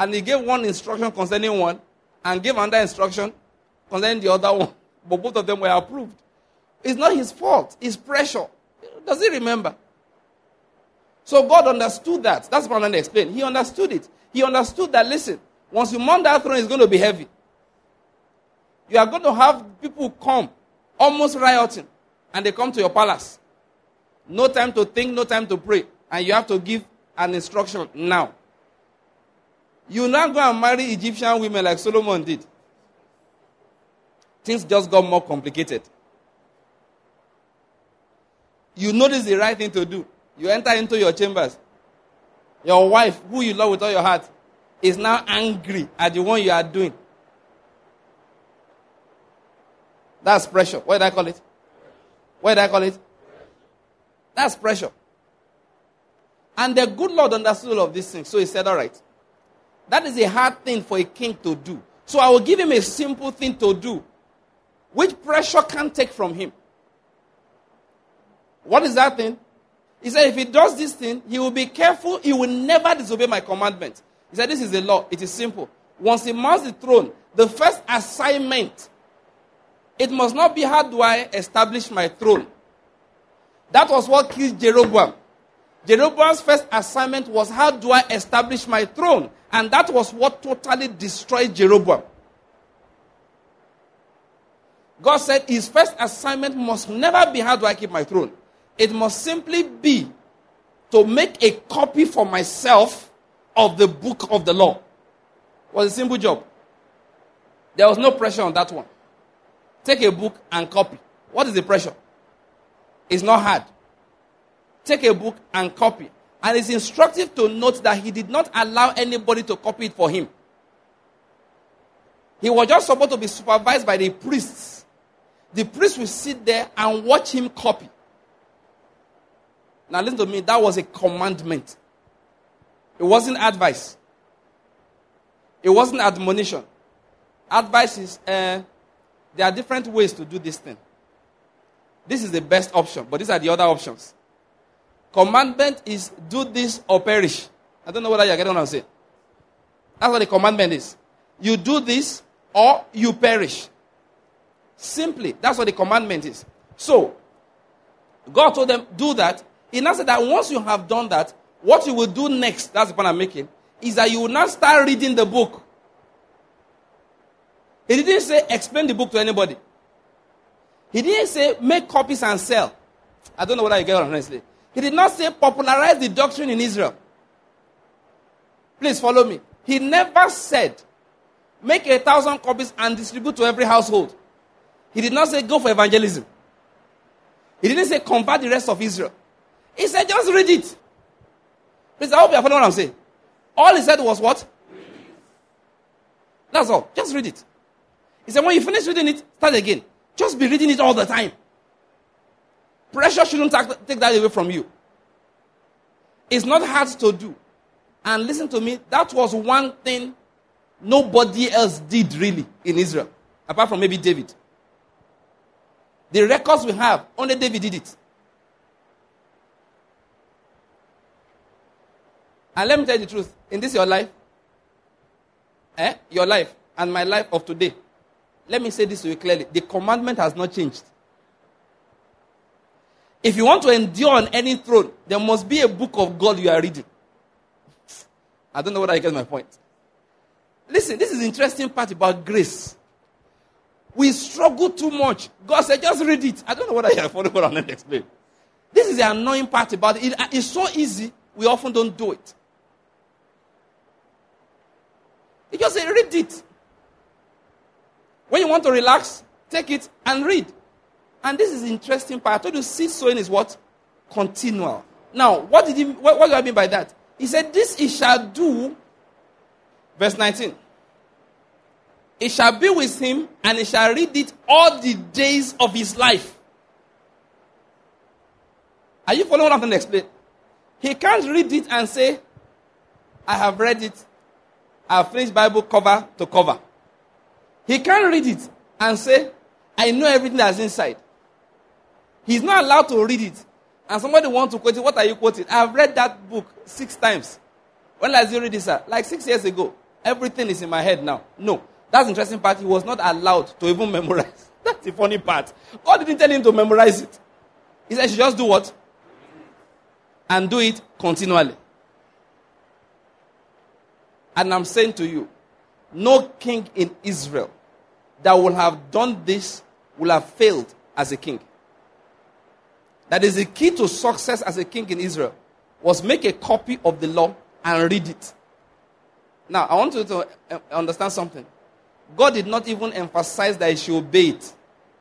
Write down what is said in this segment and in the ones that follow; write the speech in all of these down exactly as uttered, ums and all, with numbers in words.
And he gave one instruction concerning one and gave another instruction concerning the other one. But both of them were approved. It's not his fault. It's pressure. Does he remember? So God understood that. That's what I'm going to explain. He understood it. He understood that, listen, once you mount that throne, it's going to be heavy. You are going to have people come, almost rioting, and they come to your palace. No time to think, no time to pray. And you have to give an instruction now. You now go and marry Egyptian women like Solomon did. Things just got more complicated. You know this is the right thing to do. You enter into your chambers. Your wife, who you love with all your heart, is now angry at the one you are doing. That's pressure. What did I call it? What did I call it? That's pressure. And the good Lord understood all of these things. So he said, all right, that is a hard thing for a king to do. So I will give him a simple thing to do, which pressure can't take from him. What is that thing? He said, if he does this thing, he will be careful. He will never disobey my commandment. He said, this is the law. It is simple. Once he mounts the throne, the first assignment, it must not be, how do I establish my throne? That was what killed Jeroboam. Jeroboam's first assignment was, how do I establish my throne? And that was what totally destroyed Jeroboam. God said his first assignment must never be, how do I keep my throne? It must simply be to make a copy for myself of the book of the law. It was a simple job. There was no pressure on that one. Take a book and copy. What is the pressure? It's not hard. Take a book and copy. And it's instructive to note that he did not allow anybody to copy it for him. He was just supposed to be supervised by the priests. The priest will sit there and watch him copy. Now listen to me, that was a commandment. It wasn't advice. It wasn't admonition. Advice is, uh, there are different ways to do this thing. This is the best option, but these are the other options. Commandment is, do this or perish. I don't know whether you're getting what I'm saying. That's what the commandment is. You do this or you perish. Simply, that's what the commandment is. So, God told them, do that. He now said that once you have done that, what you will do next, that's the point I'm making, is that you will now start reading the book. He didn't say explain the book to anybody. He didn't say make copies and sell. I don't know whether you get it honestly. He did not say popularize the doctrine in Israel. Please follow me. He never said make a thousand copies and distribute to every household. He did not say go for evangelism. He didn't say convert the rest of Israel. He said just read it. Please, I hope you are following what I'm saying. All he said was what? That's all. Just read it. He said when you finish reading it, start again. Just be reading it all the time. Pressure shouldn't take that away from you. It's not hard to do. And listen to me, that was one thing nobody else did really in Israel, apart from maybe David. The records we have, only David did it. And let me tell you the truth. In this your life, eh, your life and my life of today, let me say this to you clearly. The commandment has not changed. If you want to endure on any throne, there must be a book of God you are reading. I don't know whether I get my point. Listen, this is the interesting part about grace. We struggle too much. God said, just read it. I don't know whether you are following what I'm going to explain. This is the annoying part about it. it. It's so easy, we often don't do it. You just say, read it. When you want to relax, take it and read. And this is the interesting part. I told you seed sowing is what? Continual. Now, what did he, what, what do I mean by that? He said, this he shall do, verse nineteen. It shall be with him, and he shall read it all the days of his life. Are you following what I'm going to explain? He can't read it and say, I have read it. I have finished Bible cover to cover. He can't read it and say, I know everything that's inside. He's not allowed to read it. And somebody wants to quote it. What are you quoting? I have read that book six times. When last you read this, sir? Like six years ago. everything is in my head now. No. That's the interesting part. He was not allowed to even memorize. That's the funny part. God didn't tell him to memorize it. He said, "You should just do what? And do it continually." And I'm saying to you, no king in Israel that will have done this will have failed as a king. That is the key to success as a king in Israel, was make a copy of the law and read it. Now, I want you to understand something. God did not even emphasize that he should obey it.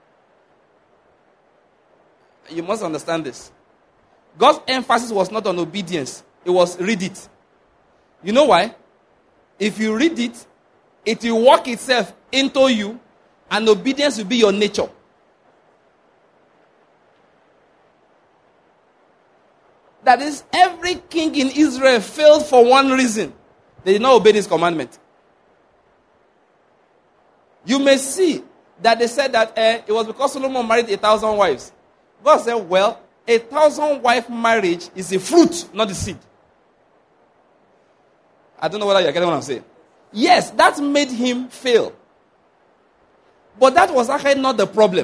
You must understand this. God's emphasis was not on obedience. It was read it. You know why? If you read it, it will work itself into you, and obedience will be your nature. That is, every king in Israel failed for one reason. They did not obey this commandment. You may see that they said that uh, it was because Solomon married a thousand wives. God said, well, a thousand wife marriage is a fruit, not the seed. I don't know whether you're getting what I'm saying. Yes, that made him fail. But that was actually not the problem.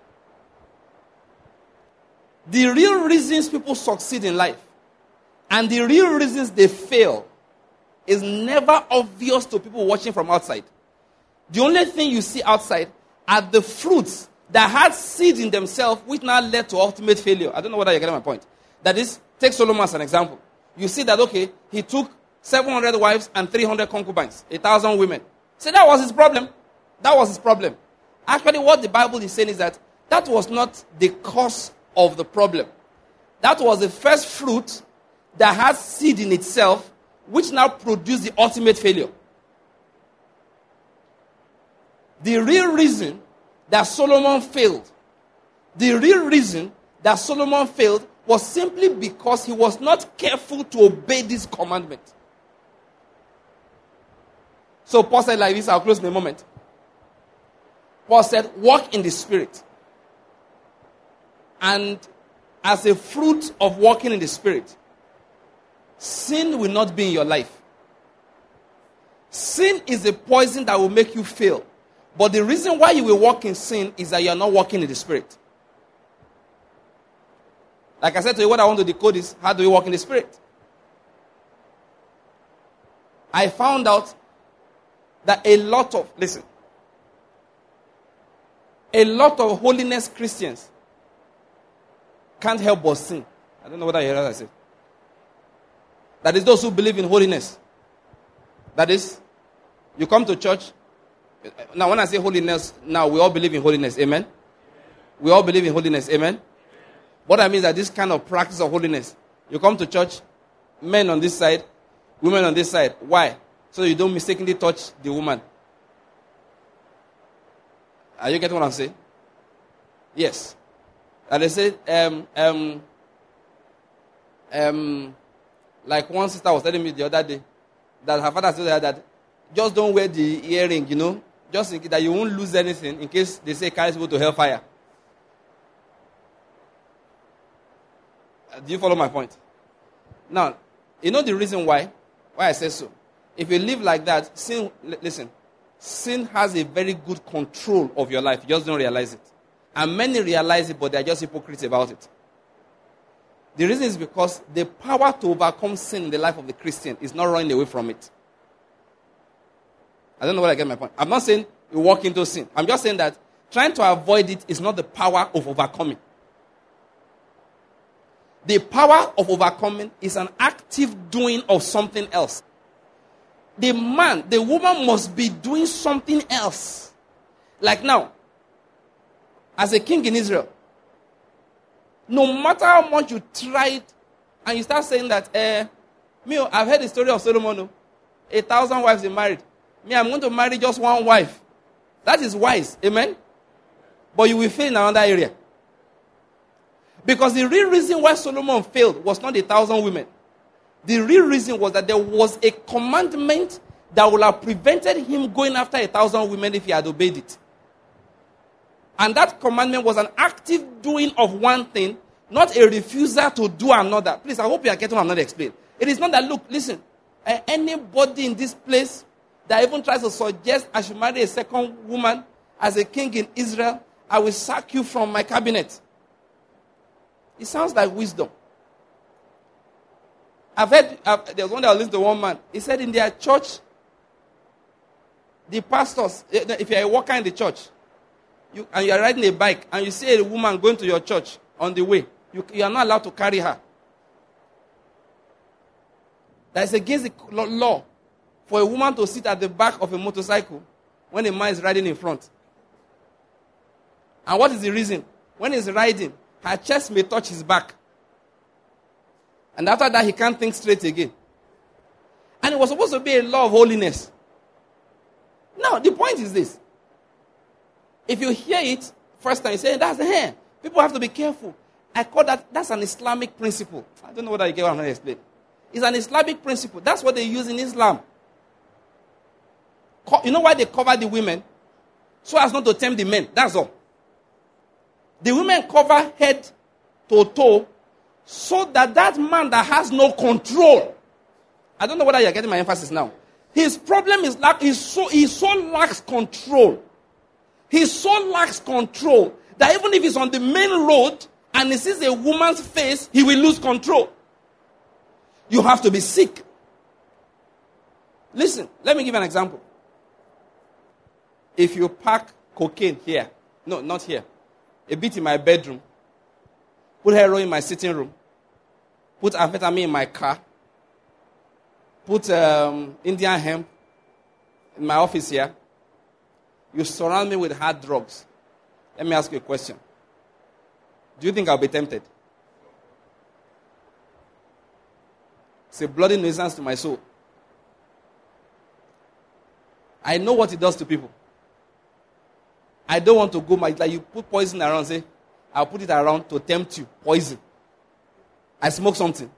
The real reasons people succeed in life and the real reasons they fail is never obvious to people watching from outside. The only thing you see outside are the fruits that had seeds in themselves, which now led to ultimate failure. I don't know whether you're getting my point. That is, take Solomon as an example. You see that, okay, he took seven hundred wives and three hundred concubines, a thousand women. So that was his problem. That was his problem. Actually, what the Bible is saying is that that was not the cause of the problem. That was the first fruit that has seed in itself, which now produced the ultimate failure. The real reason that Solomon failed, the real reason that Solomon failed was simply because he was not careful to obey this commandment. So Paul said like this, I'll close in a moment. Paul said, walk in the Spirit. And as a fruit of walking in the Spirit, sin will not be in your life. Sin is a poison that will make you fail. But the reason why you will walk in sin is that you are not walking in the Spirit. Like I said to you, what I want to decode is, how do you walk in the Spirit? I found out that a lot of, listen, a lot of holiness Christians can't help but sin. I don't know what I heard I said. That is those who believe in holiness. That is, you come to church. Now when I say holiness, now we all believe in holiness. Amen? We all believe in holiness. Amen? What I mean is that this kind of practice of holiness, you come to church, men on this side, women on this side. Why? So you don't mistakenly touch the woman. Are you getting what I'm saying? Yes. And they say, um, um, um, like one sister was telling me the other day, that her father said that just don't wear the earring, you know, just in case that you won't lose anything in case they say carry people to hellfire. Uh, do you follow my point? Now, you know the reason why? Why I say so. If you live like that, sin, listen, sin has a very good control of your life. You just don't realize it. And many realize it, but they are just hypocrites about it. The reason is because the power to overcome sin in the life of the Christian is not running away from it. I don't know whether I get my point. I'm not saying you walk into sin. I'm just saying that trying to avoid it is not the power of overcoming. The power of overcoming is an active doing of something else. The man, the woman must be doing something else. Like now, as a king in Israel, no matter how much you tried, and you start saying that, eh, me, I've heard the story of Solomon, a thousand wives he married. Me, I'm going to marry just one wife. That is wise, amen? But you will fail in another area. Because the real reason why Solomon failed was not a thousand women. The real reason was that there was a commandment that would have prevented him going after a thousand women if he had obeyed it. And that commandment was an active doing of one thing, not a refusal to do another. Please, I hope you are getting what I'm not explaining. It is not that, look, listen, uh, anybody in this place that even tries to suggest I should marry a second woman as a king in Israel, I will sack you from my cabinet. It sounds like wisdom. I've heard, I've, there was one that I listened to one man. He said in their church, the pastors, if you're a worker in the church, you, and you're riding a bike, and you see a woman going to your church on the way, you, you are not allowed to carry her. That is against the law for a woman to sit at the back of a motorcycle when a man is riding in front. And what is the reason? When he's riding, her chest may touch his back. And after that, he can't think straight again. And it was supposed to be a law of holiness. Now, the point is this. If you hear it first time, you say, that's the hand. People have to be careful. I call that, that's an Islamic principle. I don't know whether you get what I'm going to explain. It's an Islamic principle. That's what they use in Islam. You know why they cover the women? So as not to tempt the men. That's all. The women cover head to toe so that that man that has no control. I don't know whether you're getting my emphasis now. His problem is like he's so he so lacks control. He so lacks control that even if he's on the main road and he sees a woman's face, he will lose control. You have to be sick. Listen, let me give you an example. If you pack cocaine here, no, not here, a bit in my bedroom, put heroin in my sitting room, put amphetamine in my car, put um, Indian hemp in my office here, you surround me with hard drugs. Let me ask you a question. Do you think I'll be tempted? It's a bloody nuisance to my soul. I know what it does to people. I don't want to go, my, like you put poison around, say, I'll put it around to tempt you. Poison. I smoke something.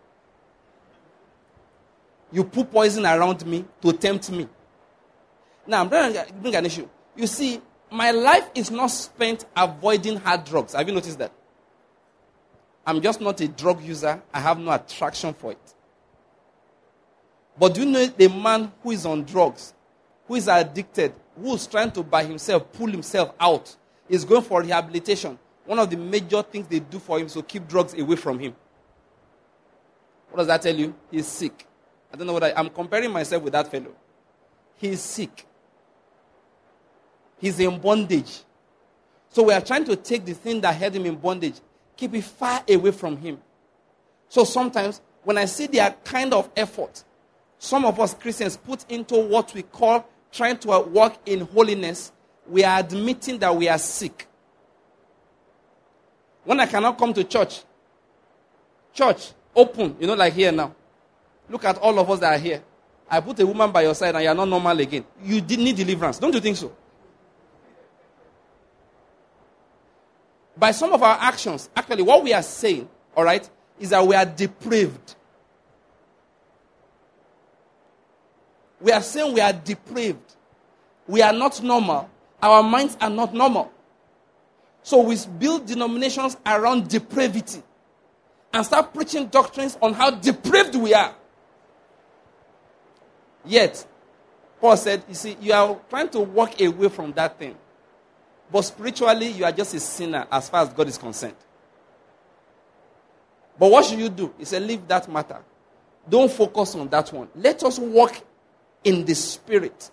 You put poison around me to tempt me. Now, I'm trying to bring an issue. You see, my life is not spent avoiding hard drugs. Have you noticed that? I'm just not a drug user. I have no attraction for it. But do you know the man who is on drugs, who is addicted, who is trying to by himself pull himself out, is going for rehabilitation. One of the major things they do for him is to keep drugs away from him. What does that tell you? He's sick. I don't know what I, I'm comparing myself with that fellow. He's sick. He's in bondage. So we are trying to take the thing that held him in bondage, keep it far away from him. So sometimes when I see their kind of effort, some of us Christians put into what we call trying to walk in holiness, we are admitting that we are sick. When I cannot come to church, church, open, you know, like here now. Look at all of us that are here. I put a woman by your side and you are not normal again. You did need deliverance. Don't you think so? By some of our actions, actually what we are saying, all right, is that we are depraved. We are saying we are depraved. We are not normal. Our minds are not normal. So we build denominations around depravity and start preaching doctrines on how depraved we are. Yet, Paul said, you see, you are trying to walk away from that thing. But spiritually, you are just a sinner as far as God is concerned. But what should you do? He said, leave that matter. Don't focus on that one. Let us walk in the Spirit.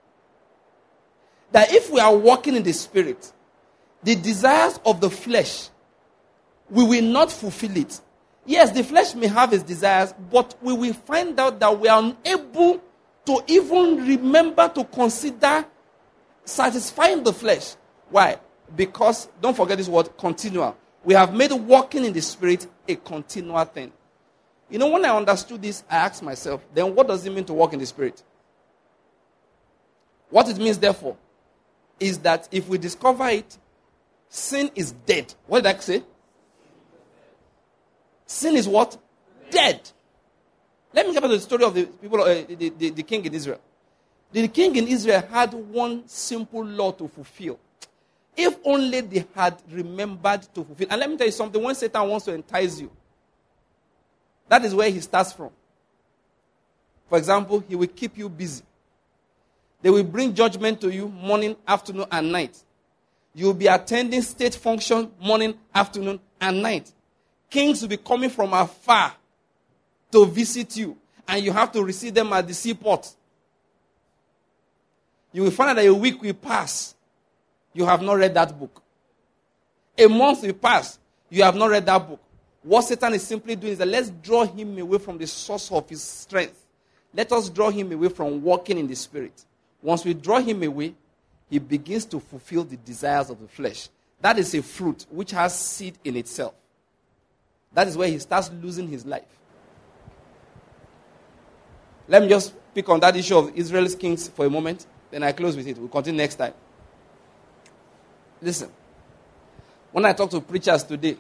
That if we are walking in the Spirit, the desires of the flesh, we will not fulfill it. Yes, the flesh may have its desires, but we will find out that we are unable to even remember to consider satisfying the flesh. Why? Because, don't forget this word, continual. We have made walking in the Spirit a continual thing. You know, when I understood this, I asked myself, then what does it mean to walk in the Spirit? What it means, therefore, is that if we discover it, sin is dead. What did I say? Sin is what? Dead. Let me give you the story of the people, uh, the, the, the king in Israel. The king in Israel had one simple law to fulfill. If only they had remembered to fulfill. And let me tell you something. When Satan wants to entice you, that is where he starts from. For example, he will keep you busy. They will bring judgment to you morning, afternoon, and night. You'll be attending state function morning, afternoon, and night. Kings will be coming from afar to visit you, and you have to receive them at the seaport. You will find out that a week will pass. You have not read that book. A month will pass. You have not read that book. What Satan is simply doing is that let's draw him away from the source of his strength. Let us draw him away from walking in the Spirit. Once we draw him away, he begins to fulfill the desires of the flesh. That is a fruit which has seed in itself. That is where he starts losing his life. Let me just pick on that issue of Israel's kings for a moment. Then I close with it. We'll continue next time. Listen. When I talk to preachers today,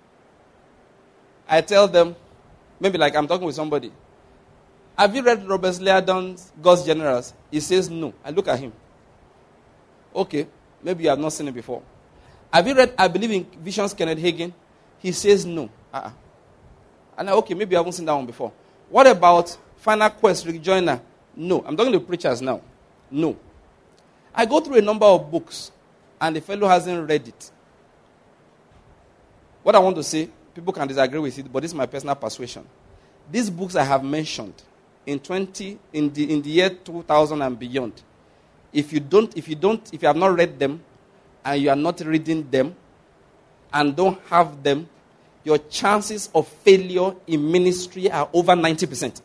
I tell them, maybe like I'm talking with somebody, have you read Robert Liardon's God's Generals? He says no. I look at him. Okay, maybe you have not seen it before. Have you read I Believe in Visions, Kenneth Hagin? He says no. Uh-uh. And I, okay, maybe you haven't seen that one before. What about Final Quest, Rick Joyner? No. I'm talking to preachers now. No. I go through a number of books, and the fellow hasn't read it. What I want to say, people can disagree with it, but this is my personal persuasion. These books I have mentioned in twenty in the in the year two thousand and beyond, if you don't, if you don't, if you have not read them, and you are not reading them, and don't have them, your chances of failure in ministry are over ninety percent.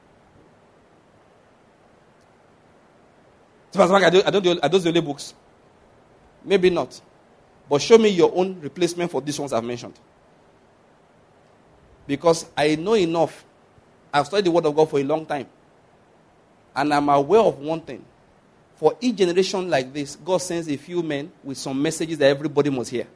So, I don't, I don't do, are those the only books? Maybe not. But show me your own replacement for these ones I've mentioned. Because I know enough. I've studied the Word of God for a long time. And I'm aware of one thing. For each generation like this, God sends a few men with some messages that everybody must hear.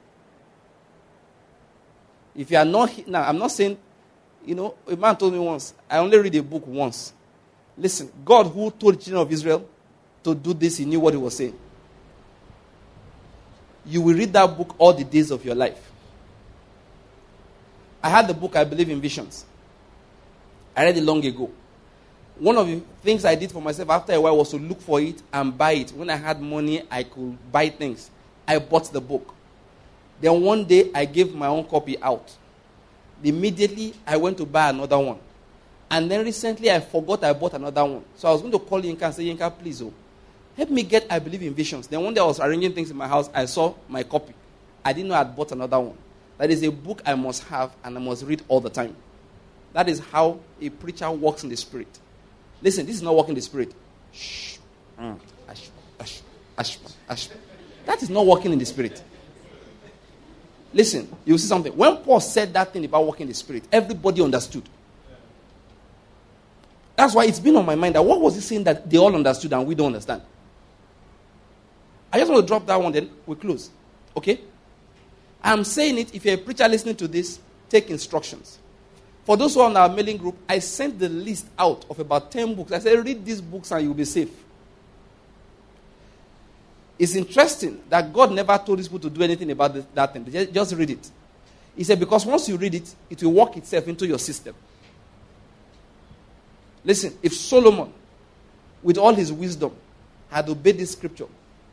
If you are not, now I'm not saying, you know, a man told me once, I only read a book once. Listen, God who told the children of Israel to do this, he knew what he was saying. You will read that book all the days of your life. I had the book, I Believe in Visions. I read it long ago. One of the things I did for myself after a while was to look for it and buy it. When I had money, I could buy things. I bought the book. Then one day, I gave my own copy out. Immediately, I went to buy another one. And then recently, I forgot I bought another one. So I was going to call Yinka and say, Yinka, please, oh, help me get I Believe in Visions. Then one day I was arranging things in my house. I saw my copy. I didn't know I had bought another one. That is a book I must have and I must read all the time. That is how a preacher walks in the Spirit. Listen, this is not walking in the Spirit. Shh. Mm. Ash, ash, ash, ash. That is not walking in the Spirit. Listen, you will see something. When Paul said that thing about walking in the Spirit, everybody understood. That's why it's been on my mind that what was he saying that they all understood and we don't understand? I just want to drop that one, then we close. Okay? I'm saying it, if you're a preacher listening to this, take instructions. For those who are on our mailing group, I sent the list out of about ten books. I said, read these books and you'll be safe. It's interesting that God never told these people to do anything about this, that thing. Just, just read it. He said, because once you read it, it will work itself into your system. Listen, if Solomon, with all his wisdom, had obeyed this scripture,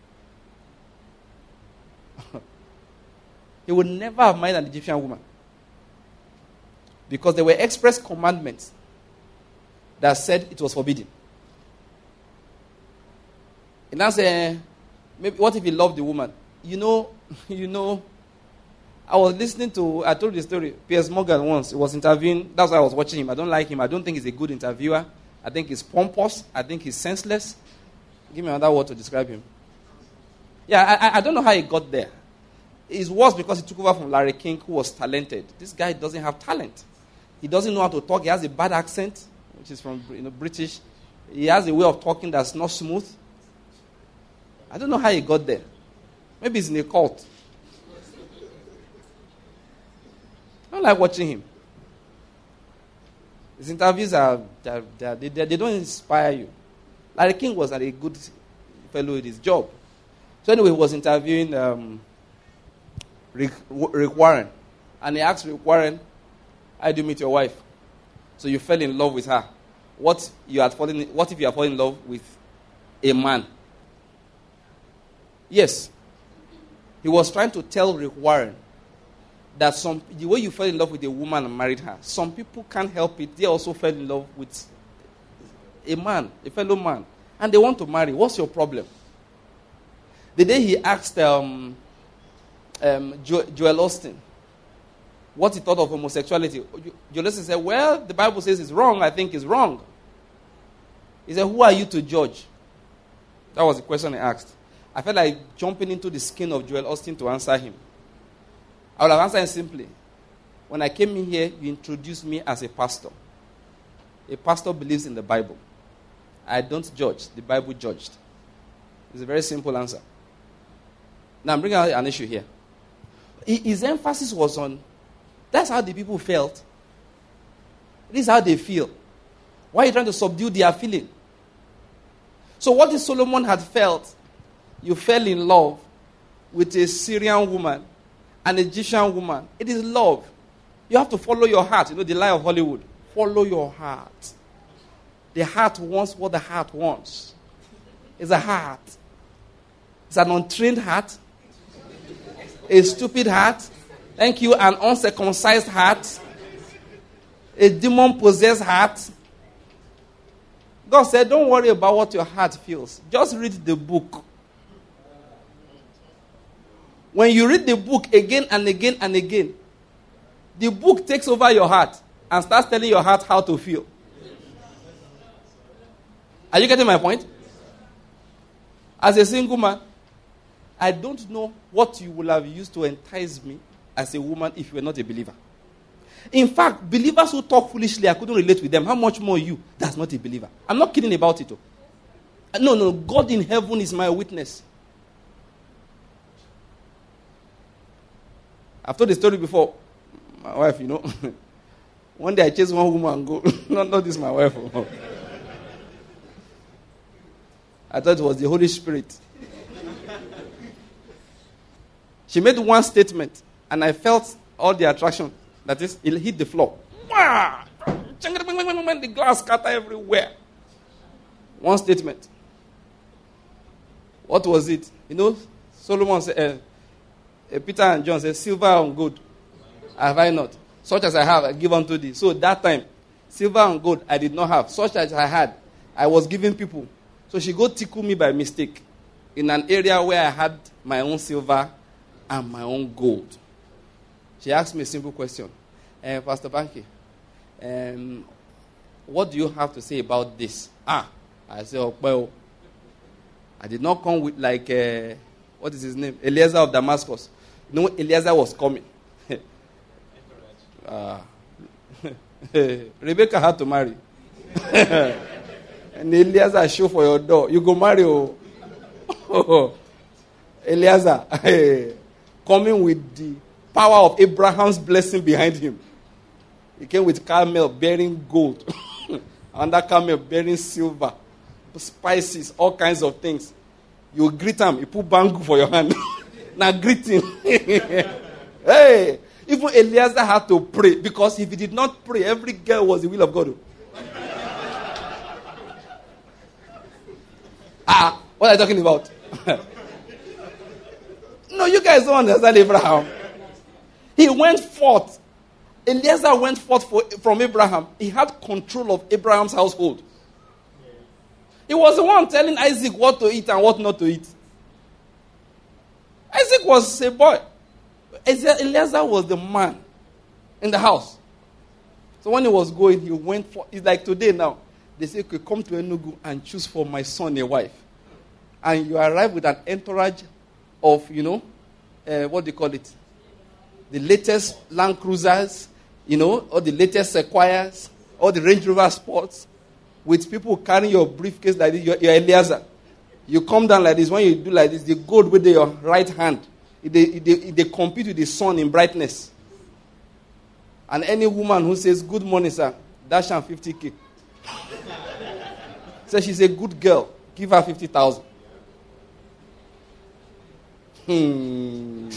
he would never have married an Egyptian woman. Because there were express commandments that said it was forbidden. And now say, maybe what if he loved the woman? You know, you know, I was listening to, I told you the story, Piers Morgan once, he was interviewing, that's why I was watching him. I don't like him. I don't think he's a good interviewer. I think he's pompous. I think he's senseless. Give me another word to describe him. Yeah, I, I don't know how he got there. It's worse because he took over from Larry King, who was talented. This guy doesn't have talent. He doesn't know how to talk. He has a bad accent, which is from you know, British. He has a way of talking that's not smooth. I don't know how he got there. Maybe he's in a cult. I don't like watching him. His interviews are, they're, they're, they, they don't inspire you. Larry King was a good fellow with his job. So anyway, he was interviewing um, Rick, Rick Warren. And he asked Rick Warren, how do you meet your wife? So you fell in love with her. What you had fallen, what if you are falling in love with a man Yes. He was trying to tell Rick Warren that some the way you fell in love with a woman and married her, some people can't help it. They also fell in love with a man, a fellow man, and they want to marry. What's your problem? The day he asked um, um, jo- Joel Osteen what he thought of homosexuality, Joel Osteen said, well, the Bible says it's wrong. I think it's wrong. He said, who are you to judge? That was the question he asked. I felt like jumping into the skin of Joel Osteen to answer him. I would have answered him simply. When I came in here, you introduced me as a pastor. A pastor believes in the Bible. I don't judge. The Bible judged. It's a very simple answer. Now I'm bringing out an issue here. His emphasis was on, that's how the people felt. This is how they feel. Why are you trying to subdue their feeling? So what if Solomon had felt? You fell in love with a Syrian woman, an Egyptian woman. It is love. You have to follow your heart. You know the lie of Hollywood. Follow your heart. The heart wants what the heart wants. It's a heart. It's an untrained heart. A stupid heart. Thank you. An uncircumcised heart. A demon-possessed heart. God said, don't worry about what your heart feels. Just read the book. When you read the book again and again and again, the book takes over your heart and starts telling your heart how to feel. Are you getting my point? As a single man, I don't know what you will have used to entice me as a woman if you were not a believer. In fact, believers who talk foolishly, I couldn't relate with them. How much more you that's not a believer? I'm not kidding about it. Oh. No, no, God in heaven is my witness. I've told the story before. My wife, you know. One day I chased one woman and go, not, not this my wife. Oh. I thought it was the Holy Spirit. She made one statement, and I felt all the attraction. That is, it hit the floor. The glass scattered everywhere. One statement. What was it? You know, Solomon said, uh, Peter and John said, silver and gold have I not. Such as I have, I give unto thee. So that time, silver and gold I did not have. Such as I had, I was giving people. So she go tickle me by mistake in an area where I had my own silver and my own gold. She asked me a simple question. Uh, Pastor Banky, um, what do you have to say about this? Ah, I said, oh, well, I did not come with like, uh, what is his name? Eliezer of Damascus. You know, Eliezer was coming. uh, Rebecca had to marry. And Eliezer show for your door. You go marry. Oh. Eliezer coming with the power of Abraham's blessing behind him. He came with camel bearing gold. And that camel bearing silver, spices, all kinds of things. You greet him, you put bangle for your hand. Now greet him. Hey, even Eliezer had to pray, because if he did not pray, every girl was the will of God. Ah, what are you talking about? No, you guys don't understand Abraham. He went forth. Eliezer went forth for, from Abraham. He had control of Abraham's household. He was the one telling Isaac what to eat and what not to eat. Isaac was a boy. Eliezer was the man in the house. So when he was going, he went for, it's like today now. They say, okay, come to Enugu and choose for my son a wife. And you arrive with an entourage of, you know, uh, what do you call it? The latest Land Cruisers, you know, or the latest Sequoias, or the Range Rover Sports, with people carrying your briefcase like this. You're, you're Eliezer. You come down like this. When you do like this, the gold with your right hand, they, they, they compete with the sun in brightness. And any woman who says, good morning, sir, dash her fifty K. So she's a good girl. Give her fifty thousand. Hmm.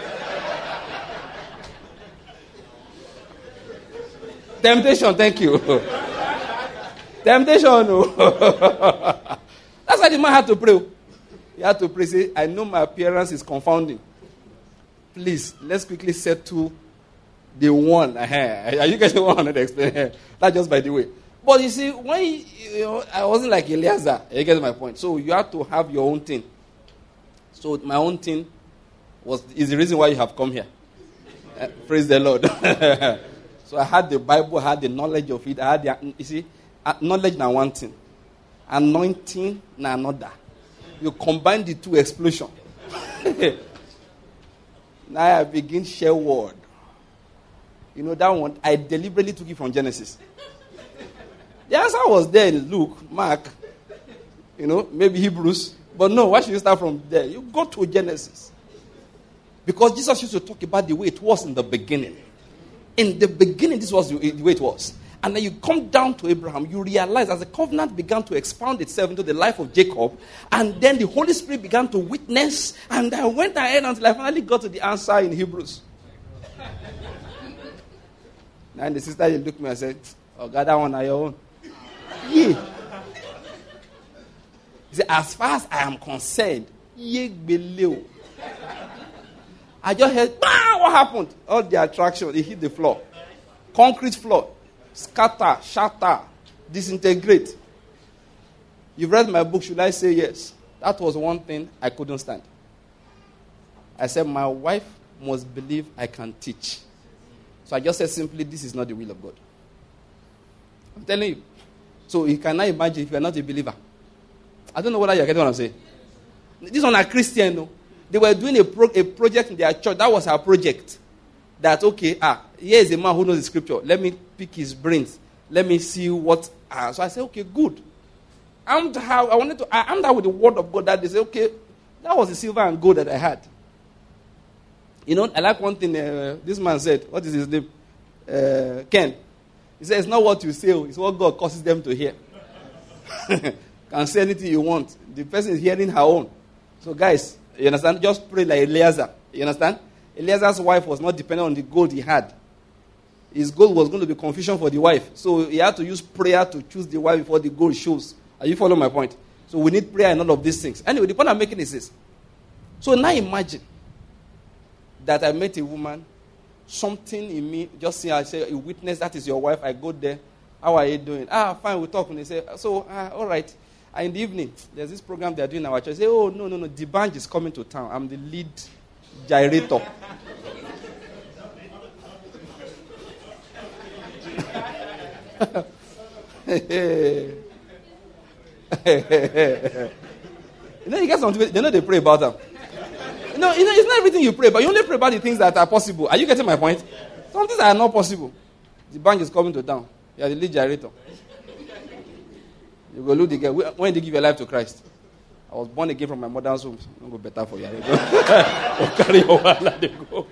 Temptation, thank you. Temptation, no. That's why the man had to pray. You have to pray, say, I know my appearance is confounding. Please, let's quickly settle the one. Are you getting one hundred explain? That's just by the way. But you see, when you know, I wasn't like Eliezer. You get my point. So you have to have your own thing. So my own thing was is the reason why you have come here. Uh, praise the Lord. So I had the Bible, I had the knowledge of it. I had the, you see, knowledge now one thing, anointing now another. You combine the two, explosion. Now I begin share word. You know that one, I deliberately took it from Genesis. The answer was there in Luke, Mark, you know, maybe Hebrews. But no, why should you start from there? You go to Genesis. Because Jesus used to talk about the way it was in the beginning. In the beginning, this was the way it was. And then you come down to Abraham, you realize as the covenant began to expound itself into the life of Jacob, and then the Holy Spirit began to witness, and I went ahead until I finally got to the answer in Hebrews. And the sister looked at me and said, oh, God, that one on your own. Yeah. He said, as far as I am concerned, ye below. I just heard, bah, what happened? All the attraction, it hit the floor. Concrete floor. Scatter, shatter, disintegrate. You've read my book, should I say yes? That was one thing I couldn't stand. I said, my wife must believe I can teach. So I just said simply, this is not the will of God. I'm telling you. So you cannot imagine if you're not a believer. I don't know whether you're getting what I'm saying. These one are Christian, no? They were doing a, pro- a project in their church. That was our project. That, okay, ah, here is a man who knows the scripture. Let me pick his brains. Let me see what. Ah. So I said, okay, good. I'm how I wanted to. I, I'm there with the word of God. That they say, okay, that was the silver and gold that I had. You know, I like one thing. Uh, this man said, what is his name? Uh, Ken. He said, it's not what you say, it's what God causes them to hear. Can say anything you want. The person is hearing her own. So, guys, you understand? Just pray like Eliezer. You understand? Eliezer's wife was not dependent on the gold he had. His gold was going to be confusion for the wife. So he had to use prayer to choose the wife before the gold shows. Are you following my point? So we need prayer and all of these things. Anyway, the point I'm making is this. So now imagine that I met a woman, something in me, just see, I say, a witness, that is your wife. I go there. How are you doing? Ah, fine, we talk. And they say, so, ah, all right. And in the evening, there's this program they're doing in our church. I say, oh, no, no, no, the band is coming to town. I'm the lead gyrator. You know, you get something, they know they pray about them. You know, you know, it's not everything you pray, but you only pray about the things that are possible. Are you getting my point? Some things are not possible. The bank is coming to town. You are the lead gyrator. You go look the girl. When did you give your life to Christ? I was born again from my mother's womb. Don't go better for you. Go carry your wallet and go.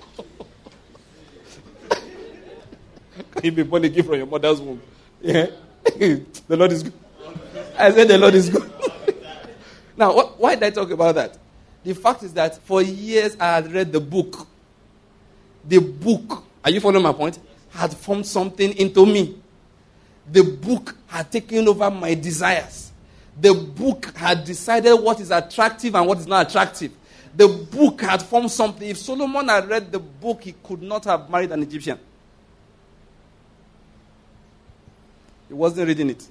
Can you be born again from your mother's womb? Yeah. The Lord is good. I said the Lord is good. Now, what, why did I talk about that? The fact is that for years I had read the book. The book, are you following my point? Had formed something into me. The book had taken over my desires. The book had decided what is attractive and what is not attractive. The book had formed something. If Solomon had read the book, he could not have married an Egyptian. He wasn't reading it.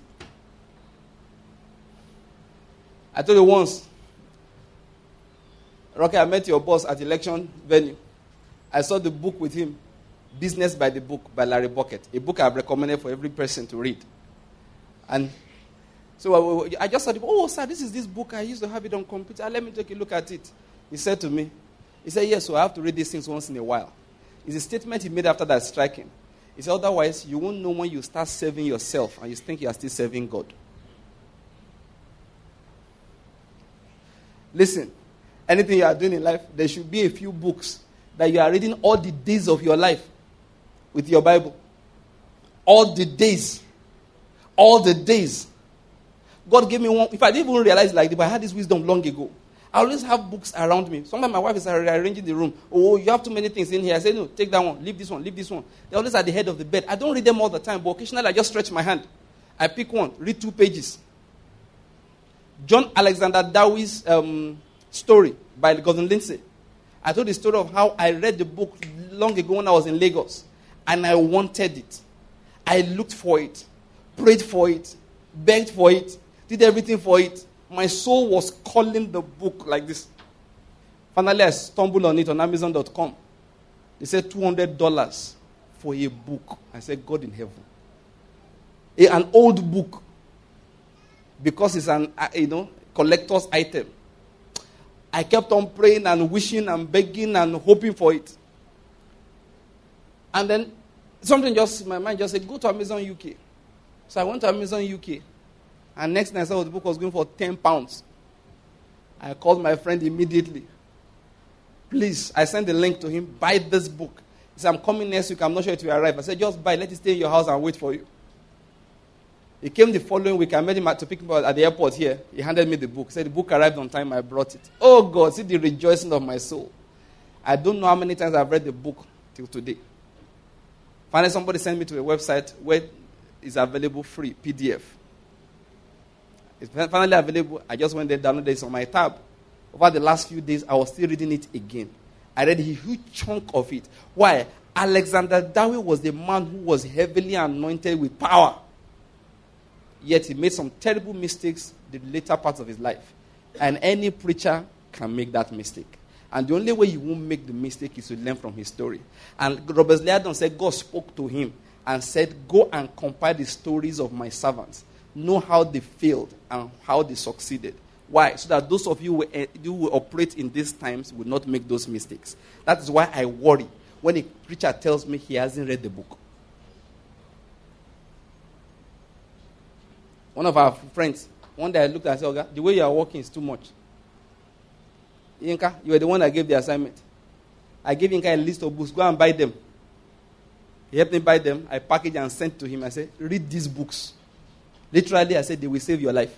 I told you once, Rocky, I met your boss at election venue. I saw the book with him, Business by the Book by Larry Bucket, a book I've recommended for every person to read. And so I just said, oh, sir, this is this book. I used to have it on computer. Let me take a look at it. He said to me, he said, yes, so I have to read these things once in a while. It's a statement he made after that striking. He said, otherwise, you won't know when you start serving yourself and you think you are still serving God. Listen, anything you are doing in life, there should be a few books that you are reading all the days of your life with your Bible. All the days. All the days. God gave me one. If I didn't even realize like this, but I had this wisdom long ago. I always have books around me. Sometimes my wife is rearranging the room. Oh, you have too many things in here. I say, no, take that one. Leave this one. Leave this one. They're always at the head of the bed. I don't read them all the time, but occasionally I just stretch my hand. I pick one. Read two pages. John Alexander Dowie's um, story by Gordon Lindsay. I told the story of how I read the book long ago when I was in Lagos. And I wanted it. I looked for it. Prayed for it. Begged for it. Did everything for it. My soul was calling the book like this. Finally, I stumbled on it on Amazon dot com. They said two hundred dollars for a book. I said, God in heaven. A, an old book. Because it's an, uh, you know, collector's item. I kept on praying and wishing and begging and hoping for it. And then something just, my mind just said, go to Amazon U K. So I went to Amazon U K. And next thing I saw the book was going for ten pounds. I called my friend immediately. Please, I sent the link to him. Buy this book. He said, I'm coming next week. I'm not sure it will arrive. I said, just buy. Let it stay in your house and wait for you. He came the following week. I met him at, to pick him up at the airport here. He handed me the book. He said, the book arrived on time. I brought it. Oh, God, see the rejoicing of my soul. I don't know how many times I've read the book till today. Finally, somebody sent me to a website where it's available free, P D F. It's finally available. I just went there, downloaded it on my tab. Over the last few days, I was still reading it again. I read a huge chunk of it. Why? Alexander Dowie was the man who was heavily anointed with power. Yet he made some terrible mistakes the later parts of his life. And any preacher can make that mistake. And the only way you won't make the mistake is to learn from his story. And Robert Liardon said God spoke to him and said, go and compile the stories of my servants. Know how they failed and how they succeeded. Why? So that those of you who, uh, who will operate in these times will not make those mistakes. That is why I worry when a preacher tells me he hasn't read the book. One of our friends, one day I looked and said, Oga, the way you are working is too much. Yinka, you were the one that gave the assignment. I gave Yinka a list of books. Go and buy them. He helped me buy them. I packaged and sent to him. I said, read these books. Literally, I said, they will save your life.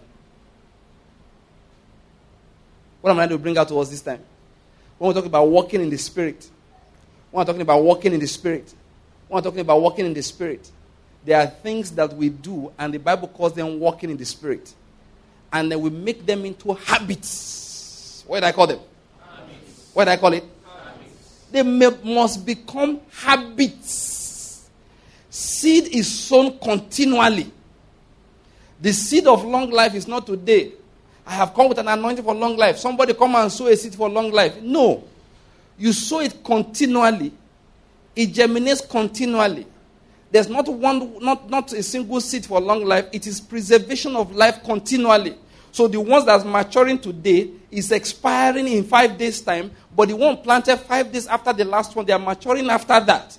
What am I going to bring out to us this time? When we're talking about walking in the Spirit. When we're talking about walking in the Spirit. When we're talking about walking in the Spirit. There are things that we do, and the Bible calls them walking in the Spirit. And then we make them into habits. What did I call them? Habits. What did I call it? Habits. They may, must become habits. Seed is sown continually. The seed of long life is not today. I have come with an anointing for long life. Somebody come and sow a seed for long life. No. You sow it continually. It germinates continually. There's not one, not, not a single seed for long life. It is preservation of life continually. So the ones that's maturing today is expiring in five days' time, but the one planted five days after the last one, they are maturing after that.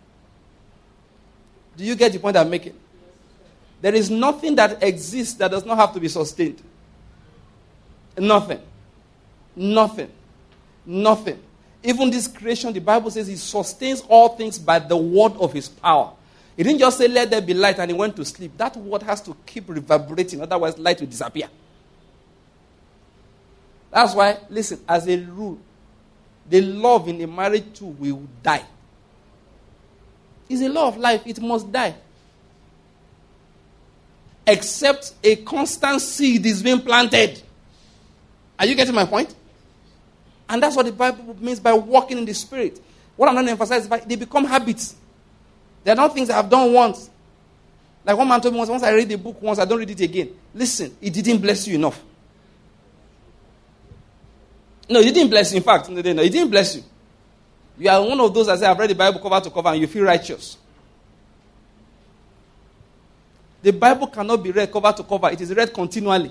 Do you get the point I'm making? There is nothing that exists that does not have to be sustained. Nothing. Nothing. Nothing. Even this creation, the Bible says he sustains all things by the word of his power. He didn't just say, let there be light, and he went to sleep. That word has to keep reverberating, otherwise light will disappear. That's why, listen, as a rule, the love in a marriage too will die. It's a law of life. It must die. Except a constant seed is being planted. Are you getting my point? And that's what the Bible means by walking in the Spirit. What I'm going to emphasize is that they become habits. They're not things I've done once. Like one man told me once, once I read the book once, I don't read it again. Listen, it didn't bless you enough. No, it didn't bless you. In fact, no, no, it didn't bless you. You are one of those that say, I've read the Bible cover to cover and you feel righteous. The Bible cannot be read cover to cover. It is read continually.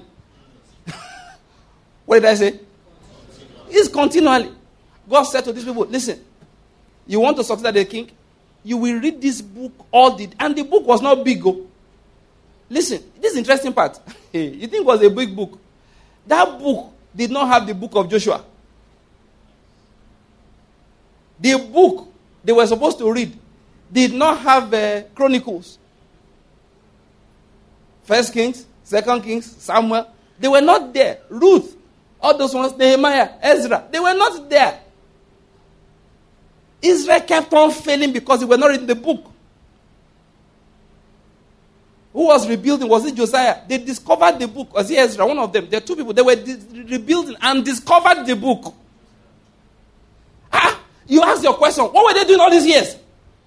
What did I say? Continually. It's continually. God said to these people, listen, you want to succeed as the king? You will read this book all the and the book was not big. Oh. Listen, this is the interesting part. You think it was a big book. That book did not have the book of Joshua. The book they were supposed to read did not have uh, Chronicles. First Kings, Second Kings, Samuel. They were not there. Ruth, all those ones, Nehemiah, Ezra, they were not there. Israel kept on failing because they were not reading the book. Who was rebuilding? Was it Josiah? They discovered the book. Was it Ezra? One of them. There are two people. They were di- rebuilding and discovered the book. Ah, you ask your question. What were they doing all these years?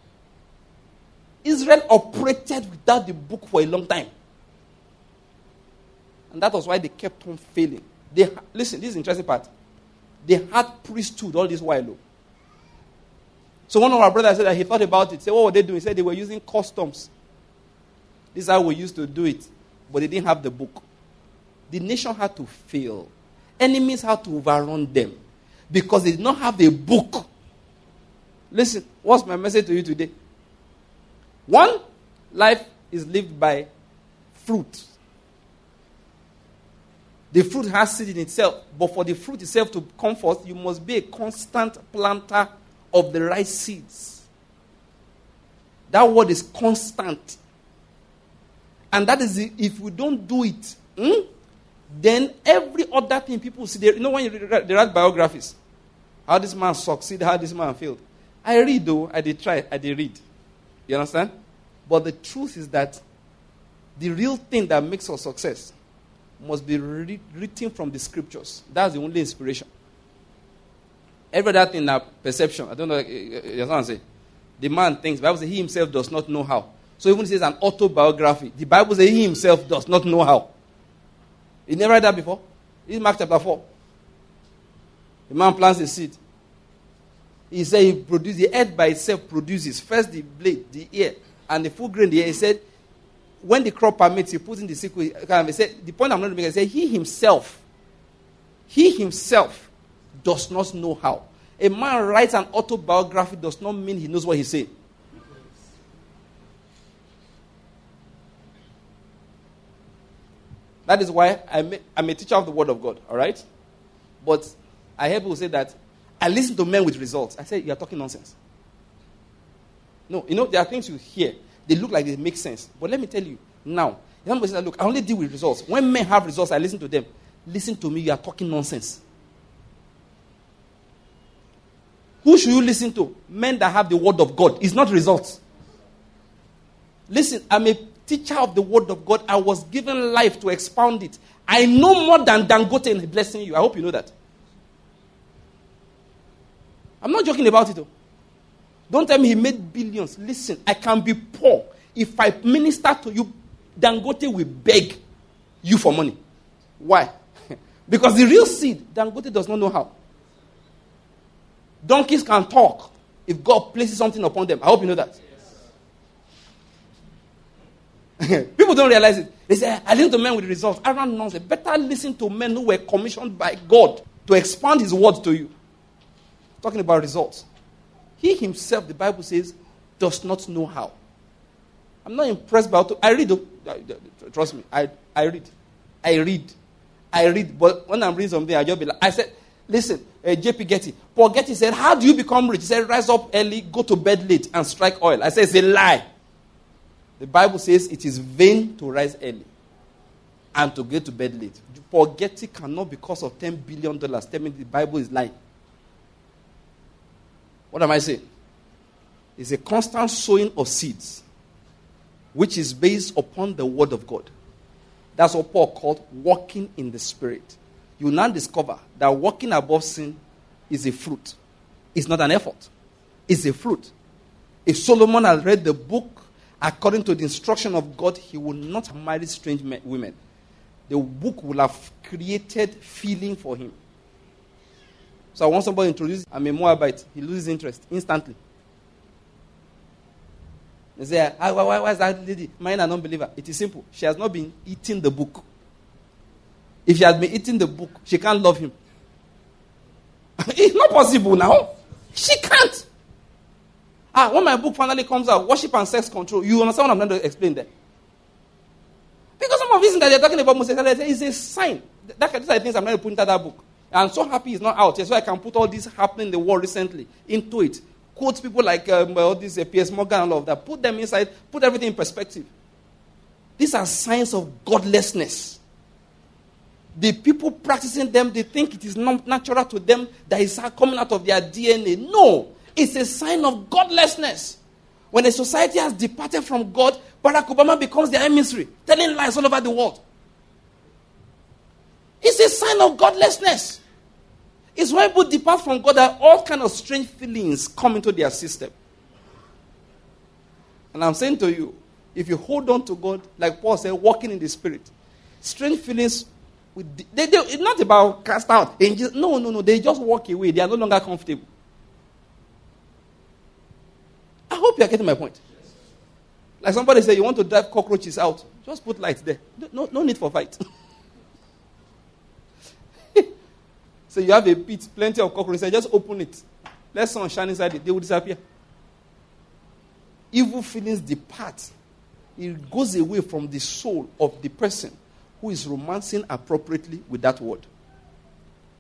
Israel operated without the book for a long time. And that was why they kept on failing. They listen, this is the interesting part. They had priesthood all this while. Though. So one of our brothers said that he thought about it. Said, what were they doing? He said they were using customs. This is how we used to do it. But they didn't have the book. The nation had to fail. Enemies had to overrun them. Because they did not have a book. Listen, what's my message to you today? One, life is lived by fruit. The fruit has seed in itself. But for the fruit itself to come forth, you must be a constant planter of the right seeds. That word is constant. And that is, the, if we don't do it, hmm, then every other thing people see, they, you know when you read, they write biographies, how this man succeeded, how this man failed. I read though, I did try, I did read. You understand? But the truth is that the real thing that makes us success must be re- written from the scriptures. That's the only inspiration. Every other thing is perception. I don't know, you understand what I'm saying? The man thinks, the Bible says he himself does not know how. So even if it says an autobiography, the Bible says he himself does not know how. You never read that before? This is Mark chapter four. The man plants a seed. He said he produces, the earth by itself produces first the blade, the ear, and the full grain, the ear. He said, when the crop permits, he puts in the sickle. He said, the point I'm not making is that he himself, he himself does not know how. A man writes an autobiography does not mean he knows what he's saying. That is why I'm a, I'm a teacher of the Word of God, all right? But I hear people say that I listen to men with results. I say, you're talking nonsense. No, you know, there are things you hear. They look like they make sense. But let me tell you, now, somebody says, look, I only deal with results. When men have results, I listen to them. Listen to me, you are talking nonsense. Who should you listen to? Men that have the Word of God. It's not results. Listen, I'm a teacher of the Word of God. I was given life to expound it. I know more than Dangote in blessing you. I hope you know that. I'm not joking about it though. Don't tell me he made billions. Listen, I can be poor. If I minister to you, Dangote will beg you for money. Why? Because the real seed, Dangote does not know how. Donkeys can talk if God places something upon them. I hope you know that. People don't realize it. They say, I listen to men with results. I run nonsense. Better listen to men who were commissioned by God to expand his word to you. Talking about results. He himself, the Bible says, does not know how. I'm not impressed by it. I read. Trust me. I, I read. I read. I read. But when I'm reading something, I just be like, I said, listen, uh, J P Getty. Paul Getty said, how do you become rich? He said, rise up early, go to bed late, and strike oil. I said, it's a lie. The Bible says it is vain to rise early and to get to bed late. Paul Getty cannot, because of ten billion dollars, tell me the Bible is lying. What am I saying? It's a constant sowing of seeds, which is based upon the Word of God. That's what Paul called walking in the Spirit. You now discover that walking above sin is a fruit. It's not an effort. It's a fruit. If Solomon had read the book according to the instruction of God, he would not have married strange men, women. The book will have created feeling for him. So I want somebody to introduce, I'm a Moabite. He loses interest instantly. They say, why, why, why is that lady marrying an unbeliever? It is simple. She has not been eating the book. If she has been eating the book, she can't love him. It's not possible now. She can't. Ah, when my book finally comes out, worship and sex control, you understand what I'm going to explain there? Because some of these things that they're talking about homosexuality is a sign. That, these are the things I'm going to put into that book. I'm so happy it's not out yet, so I can put all this happening in the world recently into it. Quote people like um, all this uh, P S Morgan and all of that. Put them inside, put everything in perspective. These are signs of godlessness. The people practicing them, they think it is not natural to them that it's coming out of their D N A. No, it's a sign of godlessness. When a society has departed from God, Barack Obama becomes their emissary, telling lies all over the world. It's a sign of godlessness. It's when people depart from God that all kind of strange feelings come into their system. And I'm saying to you, if you hold on to God, like Paul said, walking in the Spirit, strange feelings, with the, they, they, it's not about cast out angels. No, no, no. They just walk away. They are no longer comfortable. I hope you are getting my point. Like somebody said, you want to drive cockroaches out. Just put lights there. No, no need for fight. So you have a pit, plenty of cockroaches. Just open it. Let sun shine inside it. They will disappear. Evil feelings depart. It goes away from the soul of the person who is romancing appropriately with that word.